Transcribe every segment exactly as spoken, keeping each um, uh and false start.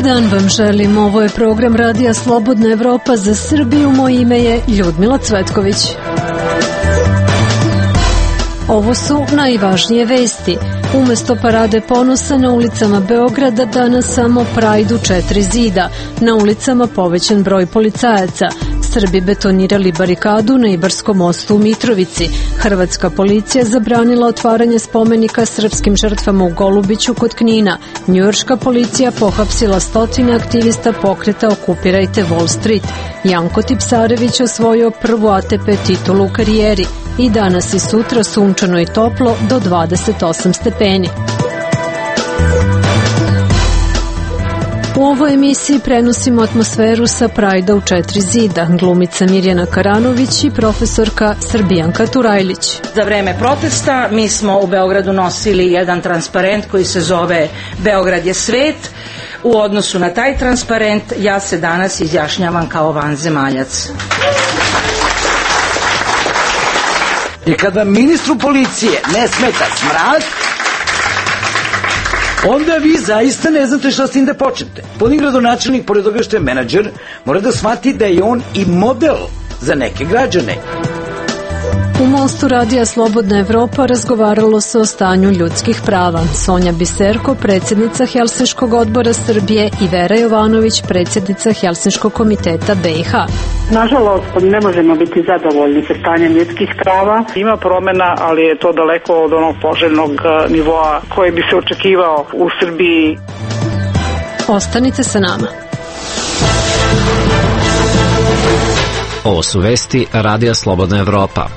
dan vam želim. Ovo je program Radija Slobodna Evropa za Srbiju. Moje ime je Ljudmila Cvetković. Ovo su najvažnije vesti. Umesto parade ponosa na ulicama Beograda danas samo Pride u četiri zida. Na ulicama povećan broj policajaca. Srbi betonirali barikadu na Ibarskom mostu u Mitrovici. Hrvatska policija zabranila otvaranje spomenika srpskim žrtvama u Golubiću kod Knina. Njujorška policija pohapsila stotine aktivista pokreta Okupirajte Wall Street. Janko Tipsarević osvojio prvu A T P titulu u karijeri. I danas i sutra sunčano i toplo do dvadeset osam stepeni. U ovoj emisiji prenosimo atmosferu sa Prajda u četiri zida. Glumica Mirjana Karanović i profesorka Srbijanka Turajlić. Za vreme protesta mi smo u Beogradu nosili jedan transparent koji se zove Beograd je svet. U odnosu na taj transparent ja se danas izjašnjavam kao vanzemaljac. I kada ministru policije ne smeta smrad, onda vi zaista ne znate šta s tim da počnete. Puni gradonačelnik, pored toga što je menadžer, mora da shvati da je on i model za neke građane. U Mostu Radija Slobodna Evropa razgovaralo se o stanju ljudskih prava. Sonja Biserko, predsjednica Helsinškog odbora Srbije, i Vera Jovanović, predsjednica Helsinškog komiteta B i H. Nažalost, ne možemo biti zadovoljni sa stanjem ljudskih prava. Ima promjena, ali je to daleko od onog poželjnog nivoa koji bi se očekivao u Srbiji. Ostanite sa nama. Ovo su vesti Radija Slobodna Evropa.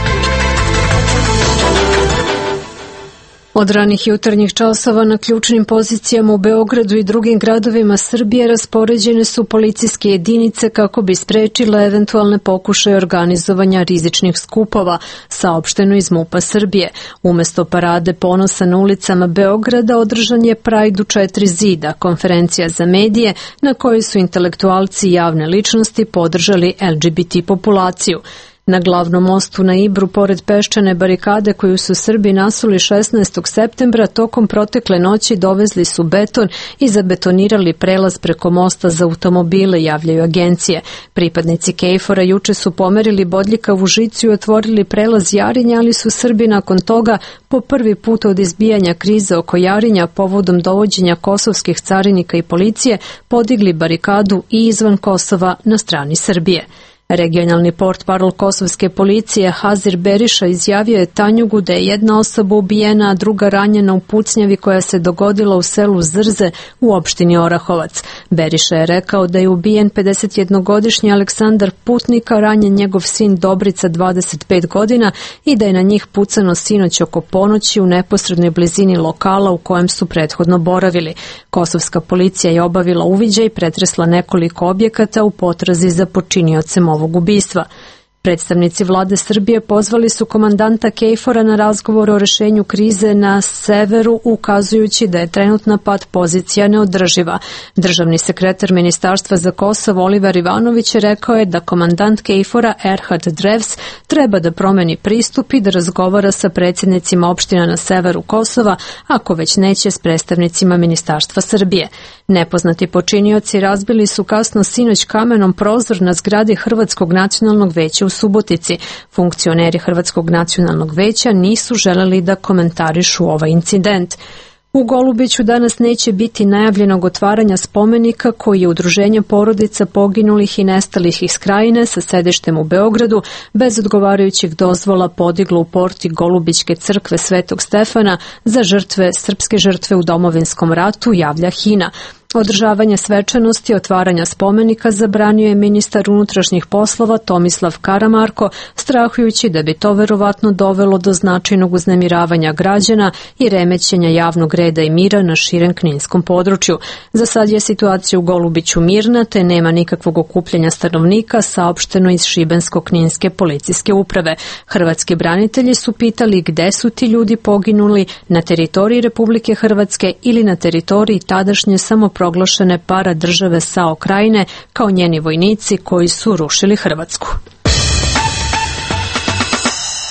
Od ranih jutarnjih časova na ključnim pozicijama u Beogradu i drugim gradovima Srbije raspoređene su policijske jedinice kako bi sprečile eventualne pokušaje organizovanja rizičnih skupova, saopšteno iz MUP-a Srbije. Umesto parade ponosa na ulicama Beograda održan je Pride u četiri zida, konferencija za medije na kojoj su intelektualci i javne ličnosti podržali L G B T populaciju. Na glavnom mostu na Ibru, pored peščane barikade koju su Srbi nasuli šesnaestog septembra, tokom protekle noći dovezli su beton i zabetonirali prelaz preko mosta za automobile, javljaju agencije. Pripadnici Kejfora juče su pomerili bodljikavu žicu i otvorili prelaz Jarinja, ali su Srbi nakon toga po prvi put od izbijanja krize oko Jarinja povodom dovođenja kosovskih carinika i policije podigli barikadu i izvan Kosova na strani Srbije. Regionalni portparol kosovske policije Hazir Beriša izjavio je Tanjugu da je jedna osoba ubijena, a druga ranjena u pucnjavi koja se dogodila u selu Zrze u opštini Orahovac. Beriša je rekao da je ubijen pedesetjednogodišnji Aleksandar Putnika, ranjen njegov sin Dobrica dvadeset pet godina i da je na njih pucano sinoć oko ponoći u neposrednoj blizini lokala u kojem su prethodno boravili. Kosovska policija je obavila uviđaj i pretresla nekoliko objekata u potrazi za počiniocem ovog ubistva. Predstavnici vlade Srbije pozvali su komandanta Kejfora na razgovor o rešenju krize na severu, ukazujući da je trenutna pad pozicija neodrživa. Državni sekretar Ministarstva za Kosovo Oliver Ivanović rekao je da komandant Kejfora Erhard Drevs treba da promeni pristup i da razgovara sa predsjednicima opština na severu Kosova, ako već neće s predstavnicima Ministarstva Srbije. Nepoznati počinioci razbili su kasno sinoć kamenom prozor na zgradi Hrvatskog nacionalnog veća u Subotici. Funkcioneri Hrvatskog nacionalnog veća nisu želeli da komentarišu ovaj incident. U Golubiću danas neće biti najavljenog otvaranja spomenika koji je udruženje porodica poginulih i nestalih iz Krajine sa sedištem u Beogradu bez odgovarajućih dozvola podiglo u porti Golubićke crkve Svetog Stefana za žrtve, srpske žrtve u Domovinskom ratu, javlja Hina. Održavanje svečanosti otvaranja spomenika zabranio je ministar unutrašnjih poslova Tomislav Karamarko, strahujući da bi to verovatno dovelo do značajnog uznemiravanja građana i remećenja javnog reda i mira na širem kninskom području. Za sad je situacija u Golubiću mirna, te nema nikakvog okupljanja stanovnika, saopšteno iz Šibensko-kninske policijske uprave. Hrvatski branitelji su pitali gde su ti ljudi poginuli, na teritoriji Republike Hrvatske ili na teritoriji tadašnje samoproglašene proglašene para države Sao Krajine kao njeni vojnici koji su rušili Hrvatsku.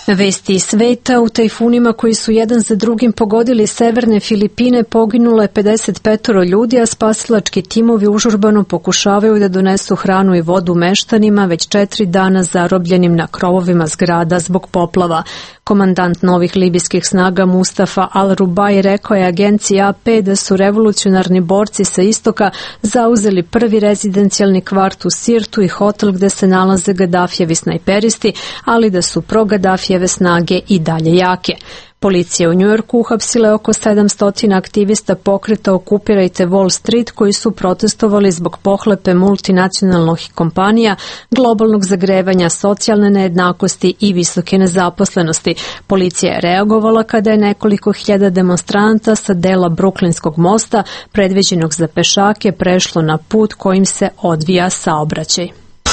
Vesti iz sveta: u tajfunima koji su jedan za drugim pogodili severne Filipine poginulo je pedeset pet ljudi, a spasilački timovi užurbano pokušavaju da donesu hranu i vodu meštanima već četiri dana zarobljenim na krovovima zgrada zbog poplava. Komandant novih libijskih snaga Mustafa Al-Rubai rekao je agenciji A P da su revolucionarni borci sa istoka zauzeli prvi rezidencijalni kvart u Sirtu i hotel gde se nalaze Gaddafijevi snajperisti, ali da su pro-Gaddafijeve snage i dalje jake. Policija u Njujorku uhapsila je oko sedamsto aktivista pokreta Okupirajte Wall Street koji su protestovali zbog pohlepe multinacionalnih kompanija, globalnog zagrevanja, socijalne nejednakosti i visoke nezaposlenosti. Policija je reagovala kada je nekoliko hiljada demonstranata sa dela Bruklinskog mosta, predviđenog za pešake, prešlo na put kojim se odvija saobraćaj.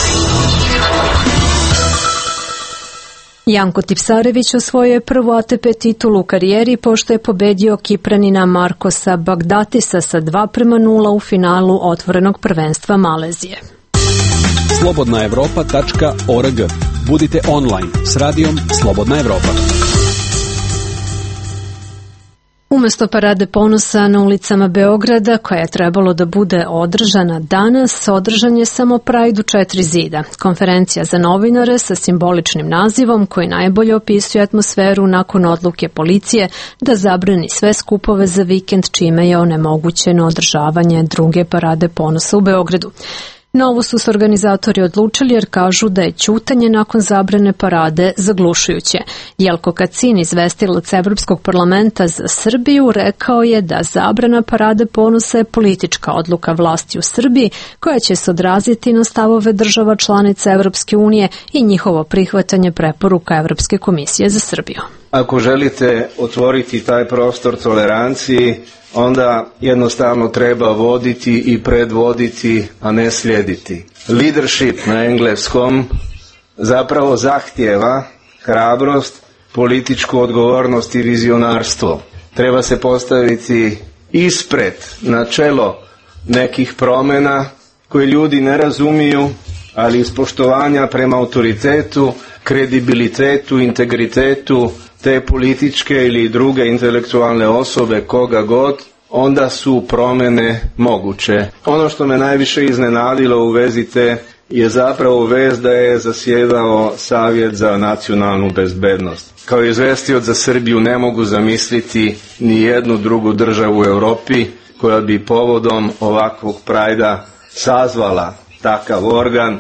Janko Tipsarević osvojio je prvu A T P titulu u karijeri pošto je pobedio Kipranina Markosa Bagdatisa sa dva prema nula u finalu otvorenog prvenstva Malezije. slobodna evropa tačka org. Budite online s radijom Slobodna Evropa. Umesto parade ponosa na ulicama Beograda, koja je trebalo da bude održana danas, održan je samo Pride u četiri zida. Konferencija za novinare sa simboličnim nazivom koji najbolje opisuje atmosferu nakon odluke policije da zabrani sve skupove za vikend, čime je onemogućeno održavanje druge parade ponosa u Beogradu. Novo su se organizatori odlučili jer kažu da je ćutanje nakon zabrane parade zaglušujuće. Jelko Kacin, izvestilac Evropskog parlamenta za Srbiju, rekao je da zabrana parade ponosa je politička odluka vlasti u Srbiji koja će se odraziti na stavove država članica Evropske unije i njihovo prihvatanje preporuka Evropske komisije za Srbiju. Ako želite otvoriti taj prostor toleranciji, onda jednostavno treba voditi i predvoditi, a ne slijediti. Leadership na engleskom zapravo zahtijeva hrabrost, političku odgovornost i vizionarstvo. Treba se postaviti ispred, na čelo nekih promjena koje ljudi ne razumiju, ali iz poštovanja prema autoritetu, kredibilitetu, integritetu te političke ili druge intelektualne osobe, koga god, onda su promjene moguće. Ono što me najviše iznenadilo u vezi te je zapravo vez da je zasjedao Savjet za nacionalnu bezbednost. Kao izvestioc za Srbiju ne mogu zamisliti ni jednu drugu državu u Europi koja bi povodom ovakvog prajda sazvala takav organ.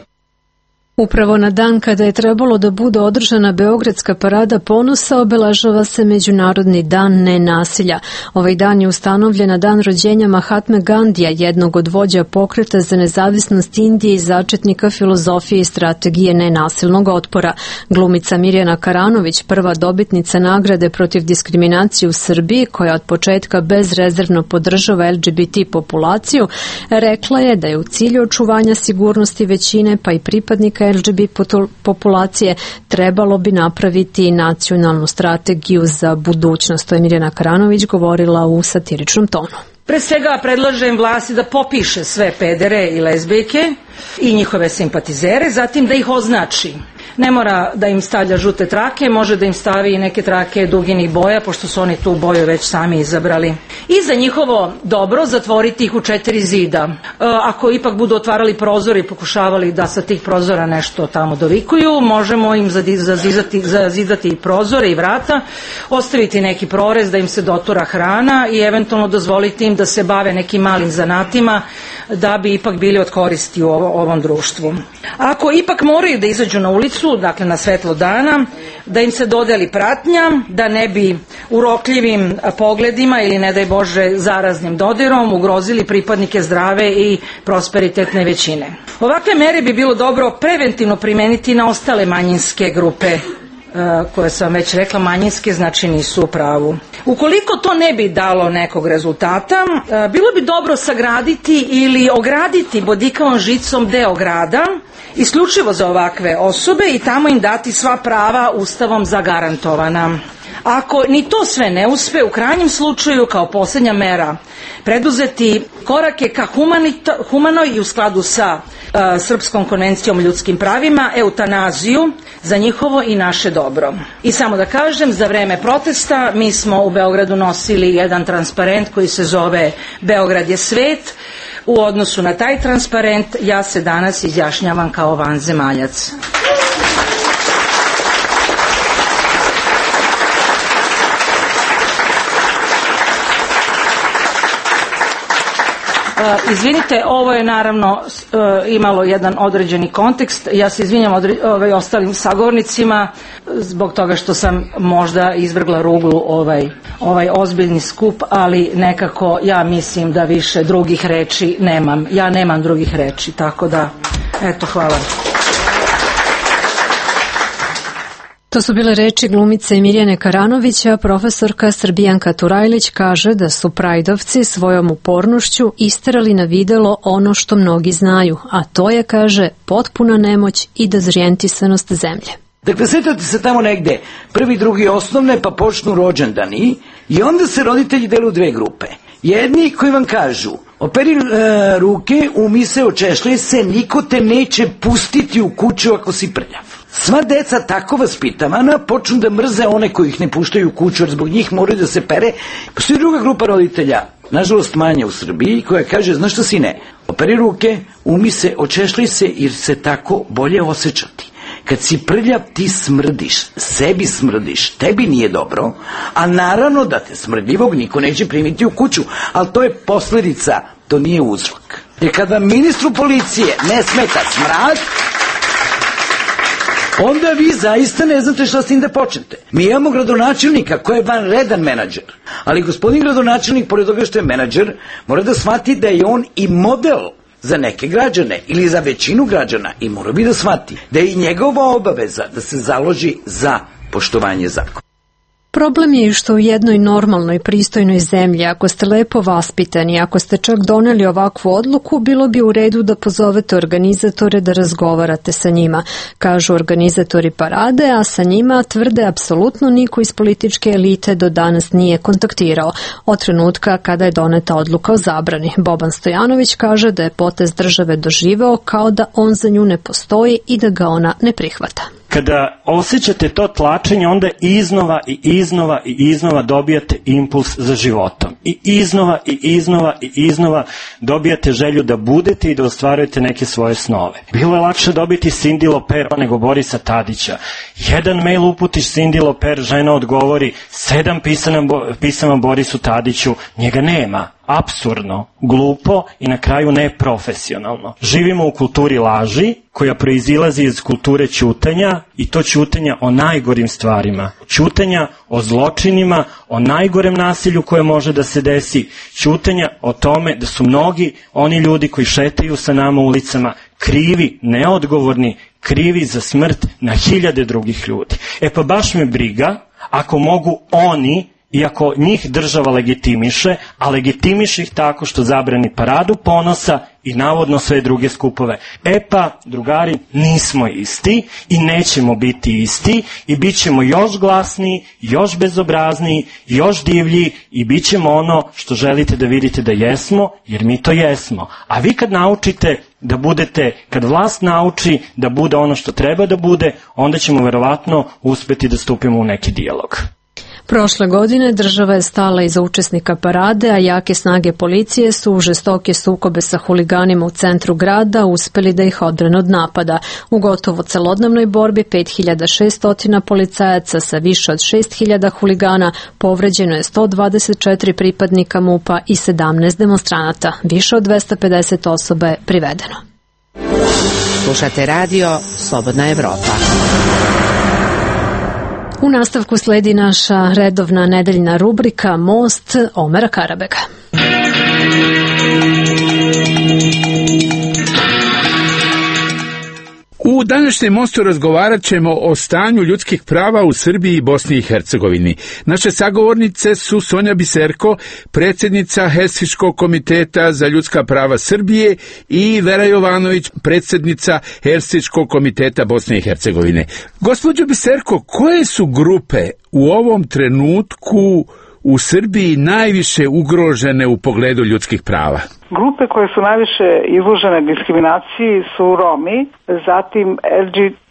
Upravo na dan kada je trebalo da bude održana Beogradska parada ponosa obeležava se Međunarodni dan nenasilja. Ovaj dan je ustanovljen na dan rođenja Mahatme Gandija, jednog od vođa pokreta za nezavisnost Indije i začetnika filozofije i strategije nenasilnog otpora. Glumica Mirjana Karanović, prva dobitnica nagrade protiv diskriminacije u Srbiji, koja od početka bezrezervno podržava L G B T populaciju, rekla je da je u cilju očuvanja sigurnosti većine pa i pripadnika L G B T populacije trebalo bi napraviti nacionalnu strategiju za budućnost. To je Mirjana Karanović govorila u satiričnom tonu. Pre svega predlažem vlasti da popiše sve pedere i lezbijke i njihove simpatizere, zatim da ih označi. Ne mora da im stavlja žute trake, može da im stavi i neke trake duginih boja, pošto su oni tu boju već sami izabrali. I za njihovo dobro zatvoriti ih u četiri zida. E, ako ipak budu otvarali prozor i pokušavali da sa tih prozora nešto tamo dovikuju, možemo im zazidati, zazidati i prozore i vrata, ostaviti neki prorez da im se dotura hrana i eventualno dozvoliti im da se bave nekim malim zanatima da bi ipak bili od koristi u ovo, ovom društvu. Ako ipak moraju da izađu na ulicu, dakle na svetlo dana, da im se dodeli pratnja, da ne bi urokljivim pogledima ili ne daj Bože zaraznim dodirom ugrozili pripadnike zdrave i prosperitetne većine. Ovakve mere bi bilo dobro preventivno primeniti na ostale manjinske grupe koje sam već rekla, manjinske, znači nisu u pravu. Ukoliko to ne bi dalo nekog rezultata, bilo bi dobro sagraditi ili ograditi bodikavom žicom deo grada, isključivo za ovakve osobe i tamo im dati sva prava ustavom zagarantovana. Ako ni to sve ne uspe, u krajnjem slučaju kao posljednja mera preduzeti korake ka humanito, humanoj i u skladu sa uh, Srpskom konvencijom o ljudskim pravima, eutanaziju, za njihovo i naše dobro. I samo da kažem, za vreme protesta mi smo u Beogradu nosili jedan transparent koji se zove Beograd je svet. U odnosu na taj transparent ja se danas izjašnjavam kao vanzemaljac. Uh, izvinite, ovo je naravno uh, imalo jedan određeni kontekst. Ja se izvinjam odre, ovaj, ostalim sagovornicima zbog toga što sam možda izvrgla ruglu ovaj, ovaj ozbiljni skup, ali nekako ja mislim da više drugih reči nemam. Ja nemam drugih reči, tako da, eto, hvala. To su bile reči glumice Mirjane Karanovića. Profesorka Srbijanka Turajlić kaže da su Prajdovci svojom upornošću isterali na videlo ono što mnogi znaju, a to je, kaže, potpuna nemoć i dezorijentisanost zemlje. Dakle, sjetate se tamo negde, prvi, drugi osnovne, pa počnu rođendani i onda se roditelji delu u dve grupe. Jedni koji vam kažu, operi e, ruke, umi se, očešljaj se, niko te neće pustiti u kuću ako si prljav. Sva deca tako vaspitavana počnu da mrze one koji ih ne puštaju u kuću, jer zbog njih moraju da se pere. Postoji druga grupa roditelja, nažalost manje u Srbiji, koja kaže, znaš što sine, operi ruke, umi se, očešljaj se, jer se tako bolje osjećati. Kad si prljav, ti smrdiš, sebi smrdiš, tebi nije dobro, a naravno da te smrdljivog niko neće primiti u kuću, ali to je posljedica, to nije uzrok. Jer kada ministru policije ne smeta smrad, onda vi zaista ne znate šta s tim da počnete. Mi imamo gradonačelnika koji je vanredan menadžer, ali gospodin gradonačelnik, pored toga što je menadžer, mora da shvati da je on i model za neke građane ili za većinu građana i mora bi da shvati da je i njegova obaveza da se založi za poštovanje zakona. Problem je što u jednoj normalnoj, pristojnoj zemlji, ako ste lepo vaspitani, ako ste čak doneli ovakvu odluku, bilo bi u redu da pozovete organizatore da razgovarate sa njima, kažu organizatori parade, a sa njima tvrde apsolutno niko iz političke elite do danas nije kontaktirao od trenutka kada je doneta odluka o zabrani. Boban Stojanović kaže da je potez države doživeo kao da on za nju ne postoji i da ga ona ne prihvata. Kada osjećate to tlačenje, onda iznova i iznova i iznova dobijate impuls za životom. I iznova i iznova i iznova dobijate želju da budete i da ostvarujete neke svoje snove. Bilo je lakše dobiti Cindy Lauper nego Borisa Tadića. Jedan mail uputiš Cindy Lauper, žena odgovori, sedam pisama, pisama Borisu Tadiću, njega nema. Apsurdno, glupo i na kraju neprofesionalno. Živimo u kulturi laži koja proizilazi iz kulture ćutanja i to ćutanja o najgorim stvarima. Ćutanja o zločinima, o najgorem nasilju koje može da se desi. Ćutanja o tome da su mnogi oni ljudi koji šetaju sa nama ulicama krivi, neodgovorni, krivi za smrt na hiljade drugih ljudi. E pa baš me briga ako mogu oni, iako njih država legitimiše, a legitimiše ih tako što zabrani paradu ponosa i navodno sve druge skupove. E pa, drugari, nismo isti i nećemo biti isti i bit ćemo još glasniji, još bezobrazniji, još divlji i bit ćemo ono što želite da vidite da jesmo, jer mi to jesmo. A vi kad naučite da budete, kad vlast nauči da bude ono što treba da bude, onda ćemo verovatno uspeti da stupimo u neki dijalog. Prošle godine država je stala iza učesnika parade, a jake snage policije su u žestoke sukobe sa huliganima u centru grada uspeli da ih odbrane od napada. U gotovo celodnevnoj borbi pet hiljada šesto policajaca sa više od šest hiljada huligana, povređeno je sto dvadeset četiri pripadnika MUP-a i sedamnaest demonstranata. Više od dvesta pedeset osoba je privedeno. Slušate radio Slobodna Evropa. U nastavku sledi naša redovna nedeljna rubrika Most Omera Karabega. U današnjem mostu razgovarat ćemo o stanju ljudskih prava u Srbiji i Bosni i Hercegovini. Naše sagovornice su Sonja Biserko, predsjednica Helsinškog komiteta za ljudska prava Srbije, i Vera Jovanović, predsjednica Helsinškog komiteta Bosne i Hercegovine. Gospođo Biserko, koje su grupe u ovom trenutku u Srbiji najviše ugrožene u pogledu ljudskih prava? Grupe koje su najviše izložene diskriminaciji su Romi, zatim L G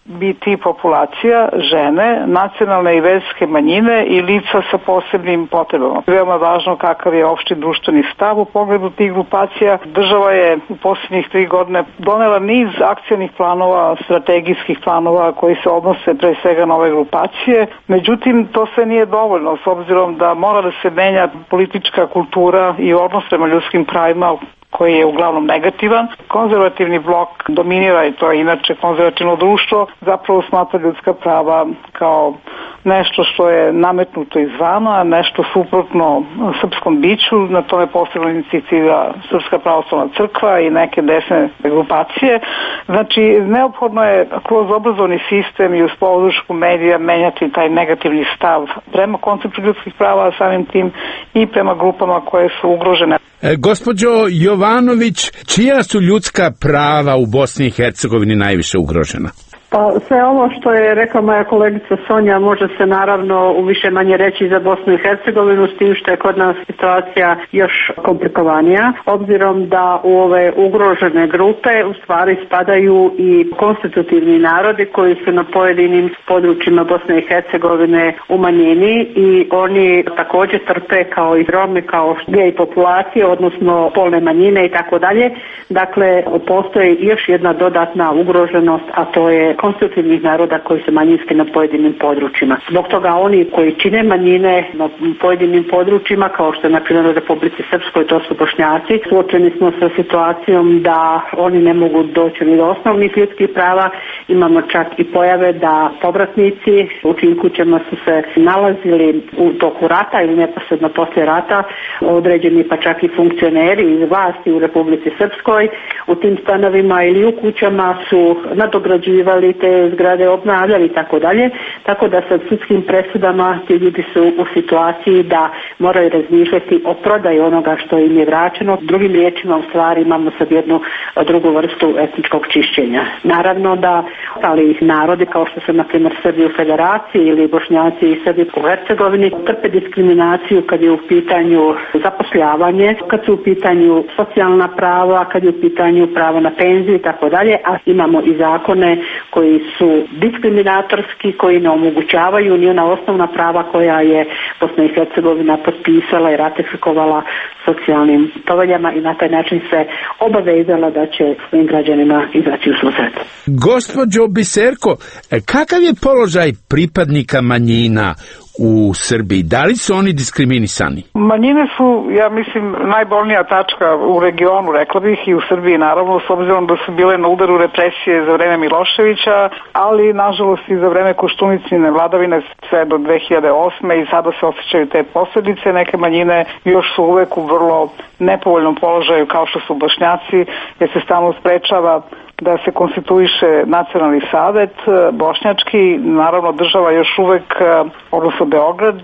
biti populacija, žene, nacionalne i verske manjine i lica sa posebnim potrebama. Veoma važno kakav je opšti društveni stav u pogledu tih grupacija. Država je u posljednjih tri godine donela niz akcionih planova, strategijskih planova koji se odnose pre svega na ove grupacije. Međutim, to sve nije dovoljno s obzirom da mora da se menja politička kultura i odnos prema ljudskim pravima koji je uglavnom negativan. Konzervativni blok dominira i to je inače konzervativno društvo, zapravo smatra ljudska prava kao nešto što je nametnuto izvana, nešto suprotno srpskom biću, na tome posebno insistira Srpska pravoslavna crkva i neke desne grupacije. Znači, neophodno je kroz obrazovni sistem i uz podršku medija menjati taj negativni stav prema konceptu ljudskih prava, a samim tim i prema grupama koje su ugrožene. E, gospođo Jovanović, čija su ljudska prava u Bosni i Hercegovini najviše ugrožena? Pa sve ovo što je rekla moja kolegica Sonja može se naravno u više manje reći za Bosnu i Hercegovinu, s tim što je kod nas situacija još komplikovanija, obzirom da u ove ugrožene grupe u stvari spadaju i konstitutivni narodi koji su na pojedinim područjima Bosne i Hercegovine u manjini i oni također trpe kao i Romi, kao gej populacije, odnosno polne manjine i tako dalje. Dakle, postoji još jedna dodatna ugroženost, a to je konstitutivnih naroda koji su manjinski na pojedinim područjima. Zbog toga oni koji čine manjine na pojedinim područjima, kao što je na primjer u Republici Srpskoj, to su Bošnjaci, suočeni smo sa situacijom da oni ne mogu doći ni do osnovnih ljudskih prava. Imamo čak i pojave da povratnici u čijim kućama su se nalazili u toku rata ili neposredno poslije rata, određeni pa čak i funkcioneri iz vlasti u Republici Srpskoj u tim stanovima ili u kućama su nadograđivali te zgrade, obnavljali i tako dalje, tako da sa sudskim presudama ti ljudi su u situaciji da moraju razmišljati o prodaji onoga što im je vraćeno. Drugim riječima u stvari imamo sad jednu drugu vrstu etničkog čišćenja. Naravno da ali narodi kao što su na primjer Srbi u Federaciji ili Bošnjaci i Srbi u Hercegovini trpe diskriminaciju kad je u pitanju zapošljavanje, kad su u pitanju socijalna prava, kad je u pitanju pravo na penziju i tako dalje, a imamo i zakone koji su diskriminatorski, koji ne omogućavaju ni ona osnovna prava koja je Bosna i Hercegovina potpisala i ratifikovala socijalnim poveljama i na taj način se obavezala da će svim građanima izaći u susret. Gospođo Biserko, kakav je položaj pripadnika manjina u Srbiji? Da li su oni diskriminisani? Manjine su, ja mislim, najbolnija tačka u regionu, rekla bih, i u Srbiji naravno, s obzirom da su bile na udaru represije za vreme Miloševića, ali nažalost i za vreme Koštunicine vladavine sve do dve hiljade osme i sada se osjećaju te posljedice. Neke manjine još su uvek u vrlo nepovoljnom položaju kao što su Bošnjaci, jer se stalno sprečava da se konstituiše nacionalni savet bošnjački. Naravno država još uvek, odnosno Beograd,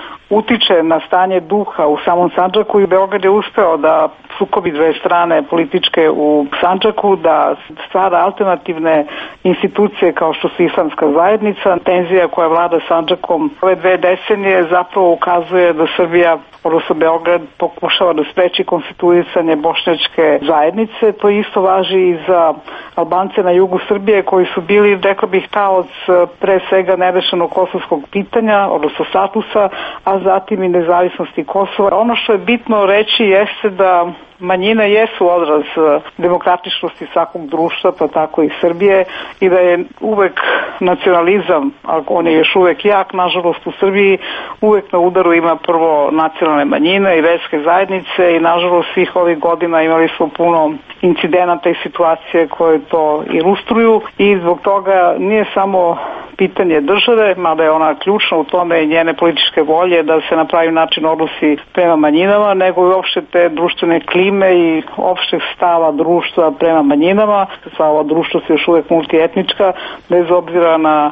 utiče na stanje duha u samom Sandžaku i Beograd je uspeo da sukobi dve strane političke u Sandžaku, da stvara alternativne institucije kao što su islamska zajednica. Tenzija koja vlada Sandžakom ove dve decenije zapravo ukazuje da Srbija, odnosno Beograd, pokušava da spreči konstituisanje bošnjačke zajednice. To isto važi i za Albance na jugu Srbije koji su bili, rekao bih, taoc pre svega nerešenog kosovskog pitanja, odnosno statusa, a zatim i nezavisnosti Kosova. Ono što je bitno reći jeste da manjine jesu odraz demokratičnosti svakog društva, pa tako i Srbije, i da je uvek nacionalizam, ako on je još uvek jak, nažalost u Srbiji uvek na udaru ima prvo nacionalne manjine i verske zajednice i nažalost svih ovih godina imali smo puno incidenata i situacije koje to ilustruju i zbog toga nije samo pitanje države, mada je ona ključna u tome i njene političke volje da se na pravi način odnosi prema manjinama, nego i uopšte te društvene klime i opšteg stava društva prema manjinama. Sva ova društva su još uvek multietnička, bez obzira na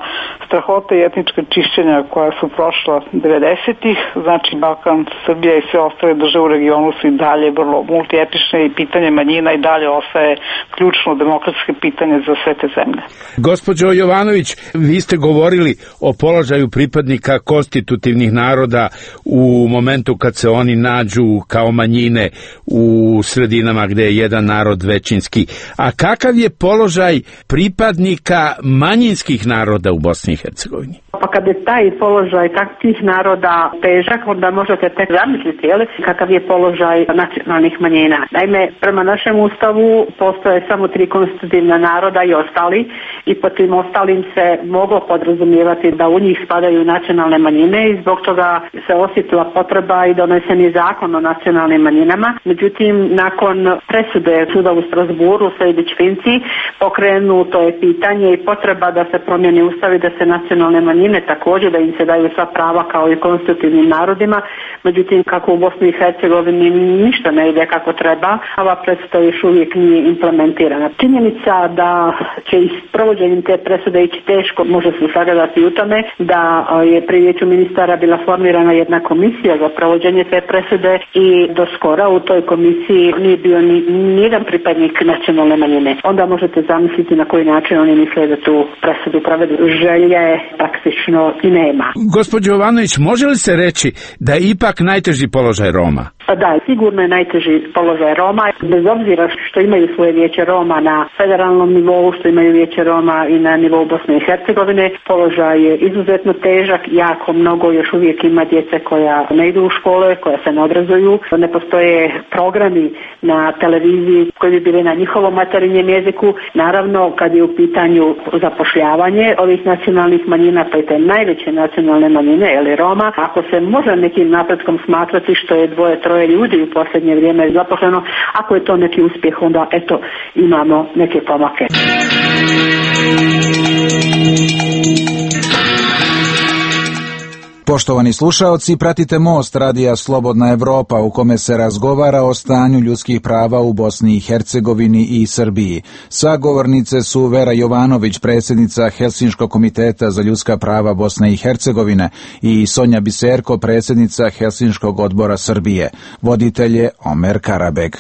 strahote i etnička čišćenja koja su prošla devedesetih, znači Balkan, Srbija i sve ostale države u regionu su i dalje vrlo multietnične i pitanje manjina i dalje ostaje ključno demokratske pitanje za sve te zemlje. Gospođo Jovanović, vi ste govorili o položaju pripadnika konstitutivnih naroda u momentu kad se oni nađu kao manjine u sredinama gde je jedan narod većinski. A kakav je položaj pripadnika manjinskih naroda u Bosni i Hercegovini? Pa kad je taj položaj takvih naroda težak, onda možete tek zamisliti, jel, kakav je položaj nacionalnih manjina. Naime, prema našem ustavu postoje samo tri konstitutivna naroda i ostali, i po tim ostalim se moglo podrazumijevati da u njih spadaju nacionalne manjine i zbog toga se osjetila potreba i donesen je zakon o nacionalnim manjinama. Međutim, nakon presude suda u Strasburu, Sejdić-Finci, pokrenuto je pitanje i potreba da se promijeni ustav i da se nacionalne manjine također da im se daju sva prava kao i konstitutivnim narodima. Međutim, kako u Bosni i Hercegovini ništa ne ide kako treba, ova presuda još uvijek nije implementirana. Činjenica da će i s provođenjem te presude ići teško, može se sagledati u tome da je pri vijeću ministara bila formirana jedna komisija za provođenje te presude i do skora u toj komisiji nije bio ni nijedan pripadnik nacionalne manjine. Onda možete zamisliti na koji način oni misle da tu presudu provedu. Želje praktično i nema. Gospođo Jovanović, može li se reći da je ipak najteži položaj Roma? Da, sigurno je najteži položaj Roma, bez obzira što imaju svoje vijeće Roma na federalnom nivou, što imaju vijeće Roma i na nivou Bosne i Hercegovine. Položaj je izuzetno težak, jako mnogo još uvijek ima djece koja ne idu u škole, koja se ne obrazuju, ne postoje programi na televiziji koji bi bili na njihovom materinjem jeziku. Naravno, kad je u pitanju zapošljavanje ovih nacionalnih manjina, pa i te najveće nacionalne manjine, ili Roma, ako se može nekim napretkom smatrati što je dvoje, troje ljudi u posljednje vrijeme zaposleno, ako je to neki uspjeh, onda eto imamo neke pomake. Poštovani slušaoci, pratite Most radija Slobodna Evropa u kome se razgovara o stanju ljudskih prava u Bosni i Hercegovini i Srbiji. Sagovornice su Vera Jovanović, predsjednica Helsinškog komiteta za ljudska prava Bosne i Hercegovine, i Sonja Biserko, predsjednica Helsinškog odbora Srbije. Voditelj je Omer Karabeg.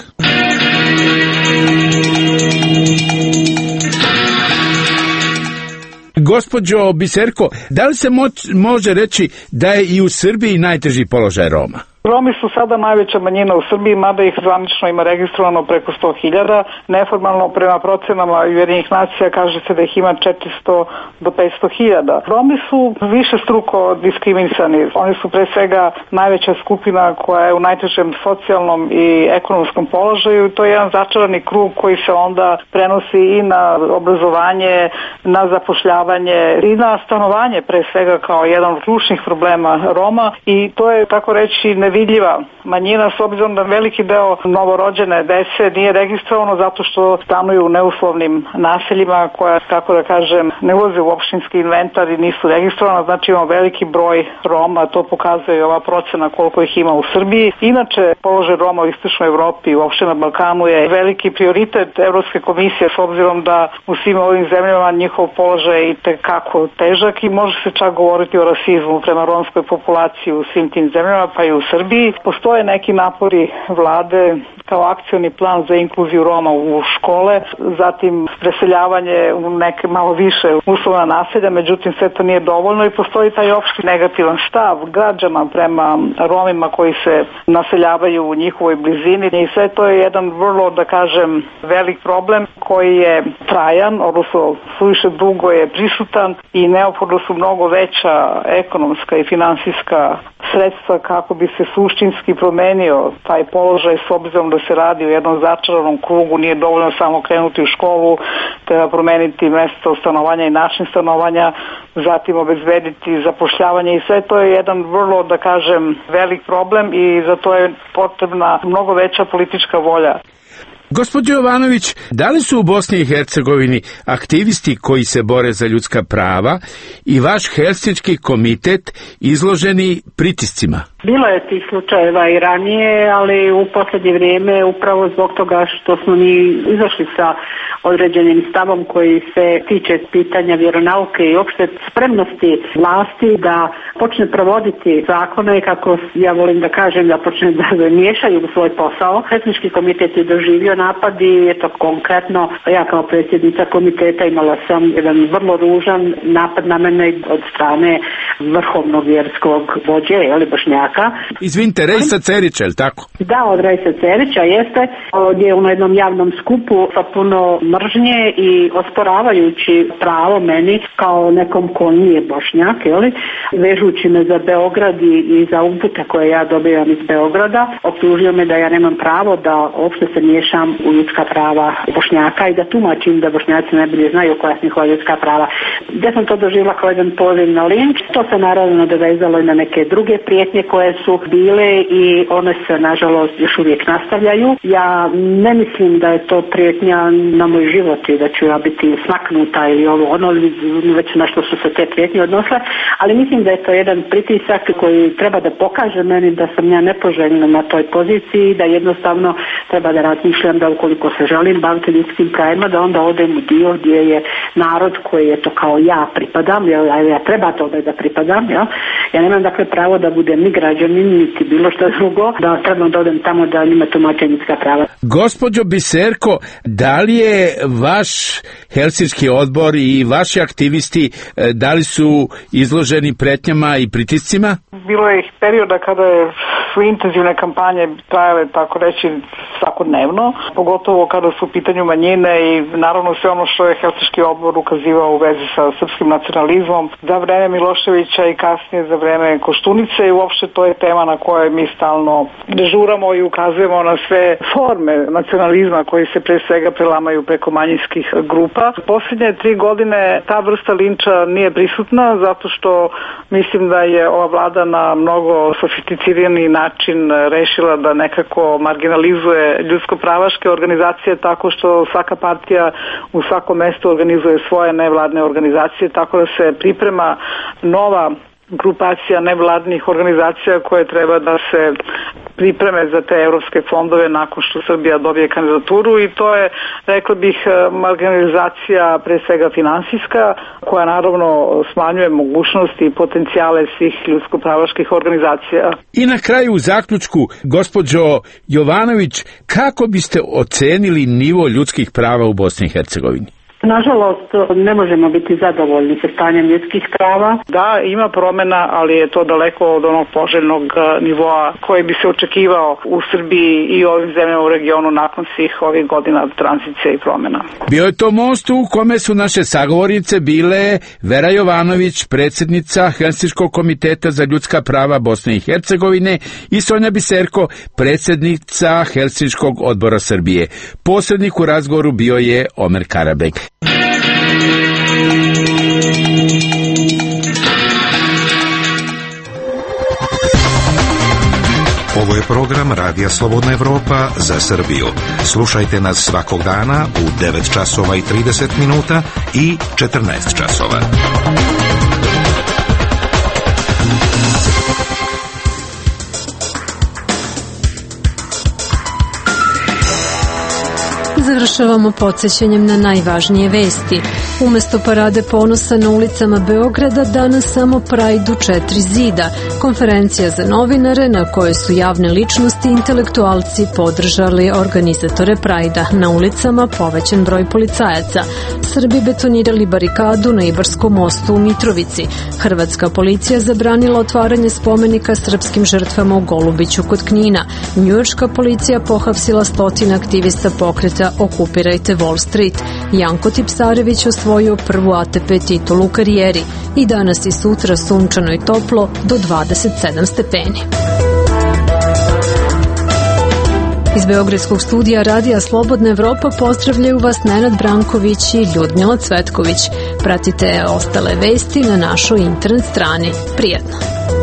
Gospođo Biserko, da li se moć, može reći da je i u Srbiji najteži položaj Roma? Romi su sada najveća manjina u Srbiji, mada ih zvanično ima registrovano preko sto hiljada. Neformalno prema procenama Ujedinjenih nacija kaže se da ih ima četiristo do petsto hiljada. Romi su više struko diskriminisani. Oni su pre svega najveća skupina koja je u najtežem socijalnom i ekonomskom položaju. To je jedan začarani krug koji se onda prenosi i na obrazovanje, na zapošljavanje i na stanovanje pre svega kao jedan od ključnih problema Roma, i to je tako reći nevidljiva manjina s obzirom da veliki deo novorođene dece nije registrovano zato što stanuju u neuslovnim naseljima koja, kako da kažem, ne ulaze u opštinski inventar i nisu registrovana, znači imamo veliki broj Roma, to pokazuje i ova procena koliko ih ima u Srbiji. Inače, položaj Roma u istočnoj Evropi i uopšte na Balkanu je veliki prioritet Evropske komisije s obzirom da u svim ovim zemljama njihov položaj je itekako težak i može se čak govoriti o rasizmu prema romskoj populaciji u svim tim zemljama, pa i u Srbiji. Postoje neki napori vlade kao akcioni plan za inkluziju Roma u škole, zatim preseljavanje u neke malo više uslovna naselja, međutim sve to nije dovoljno i postoji taj opšti negativan stav građana prema Romima koji se naseljavaju u njihovoj blizini i sve to je jedan vrlo, da kažem, velik problem koji je trajan, odnosno suviše dugo je prisutan i neophodno su mnogo veća ekonomska i finansijska sredstva kako bi se suštinski promenio taj položaj s obzirom da se radi o jednom začaranom krugu, nije dovoljno samo krenuti u školu, treba promeniti mjesto stanovanja i način stanovanja, zatim obezbediti zapošljavanje i sve to je jedan vrlo, da kažem, velik problem i za to je potrebna mnogo veća politička volja. Gospođo Jovanović, da li su u Bosni i Hercegovini aktivisti koji se bore za ljudska prava i vaš Helsinški komitet izloženi pritiscima? Bilo je tih slučajeva i ranije, ali u posljednje vrijeme upravo zbog toga što smo mi izašli sa određenim stavom koji se tiče pitanja vjeronauke i opšte spremnosti vlasti da počne provoditi zakone, kako ja volim da kažem, da počne da miješaju u svoj posao. Helsinški komitet je doživio napad i eto konkretno ja kao predsjednica komiteta imala sam jedan vrlo ružan napad na mene od strane vrhovnog vjerskog vođe, ili Bošnjaka. Izvinite, Rejsa Cerića, je li tako? Da, od Rejsa Cerića jeste. Ovdje je na jednom javnom skupu sa puno mržnje i osporavajući pravo meni kao nekom ko nije Bošnjak, jeli, vežući me za Beograd i, i za upute koje ja dobivam iz Beograda, optužio me da ja nemam pravo da uopšte se miješam u ljudska prava Bošnjaka i da tumačim da Bošnjaci najbolje znaju koja su njihova ljudska prava. Gdje sam to doživjela kao jedan poziv na linč, to se naravno nadovezalo i na neke druge prijetnje koje su bile i one se nažalost još uvijek nastavljaju. Ja ne mislim da je to prijetnja na moj život i da ću ja biti smaknuta ili ovo ono, već na što su se te prijetnje odnosile, ali mislim da je to jedan pritisak koji treba da pokaže meni da sam ja nepoželjna na toj poziciji, da jednostavno treba da razmišljam da ukoliko se želim baviti ljudskim pravima, da onda odem u dio gdje je narod koji je to kao ja pripadam, ja, ja treba tome da pripadam, ja, ja nemam dakle pravo da budem ni građanin, niti bilo što drugo, da trebam da odem tamo da njima tumače ljudska prava. Gospođo Biserko, da li je vaš Helsinški odbor i vaši aktivisti, da li su izloženi pretnjama i pritiscima? Bilo je ih perioda kada je su intenzivne kampanje trajale, tako reći, svakodnevno, pogotovo kada su u pitanju manjine i naravno sve ono što je Helsinški odbor ukazivao u vezi sa srpskim nacionalizmom za vreme Miloševića i kasnije za vreme Koštunice i uopšte to je tema na kojoj mi stalno dežuramo i ukazujemo na sve forme nacionalizma koji se pre svega prelamaju preko manjinskih grupa. Posljednje tri godine ta vrsta linča nije prisutna zato što mislim da je ova vlada na mnogo sofisticirani način rešila da nekako marginalizuje ljudsko-pravaške organizacije tako što svaka partija u svakom mestu organizuje svoje nevladne organizacije, tako da se priprema nova grupacija nevladnih organizacija koje treba da se pripreme za te europske fondove nakon što Srbija dobije kandidaturu i to je, rekla bih, marginalizacija pre svega finansijska koja naravno smanjuje mogućnosti i potencijale svih ljudsko-pravaških organizacija. I na kraju u zaključku, gospođo Jovanović, kako biste ocenili nivo ljudskih prava u Bosni i Hercegovini? Nažalost, ne možemo biti zadovoljni sa stanjem ljudskih prava. Da, ima promjena, ali je to daleko od onog poželjnog nivoa koji bi se očekivao u Srbiji i ovim zemljama u regionu nakon svih ovih godina tranzicije i promjena. Bio je to most u kome su naše sagovornice bile Vera Jovanović, predsjednica Helsinškog komiteta za ljudska prava Bosne i Hercegovine, i Sonja Biserko, predsjednica Helsinškog odbora Srbije. Posrednik u razgovoru bio je Omer Karabek. Ovo je program Radija Slobodna Evropa za Srbiju. Slušajte nas svakog dana u devet časova i trideset minuta i četrnaest časova. Završavamo podsjećanjem na najvažnije vesti. Umesto parade ponosa na ulicama Beograda, danas samo Prajdu četiri zida. Konferencija za novinare na kojoj su javne ličnosti i intelektualci podržali organizatore Prajda. Na ulicama povećan broj policajaca. Srbi betonirali barikadu na Ibarskom mostu u Mitrovici. Hrvatska policija zabranila otvaranje spomenika srpskim žrtvama u Golubiću kod Knina. Njujorška policija pohapsila stotine aktivista pokreta Okupirajte Wall Street. Janko Tipsarević osvojio prvu A T P titulu u karijeri. I danas i sutra sunčano i toplo do dvadeset sedam stepeni. Iz Beogradskog studija Radija Slobodna Evropa pozdravljaju vas Nenad Branković i Ljudmila Cvetković. Pratite ostale vesti na našoj internet strani. Prijetno!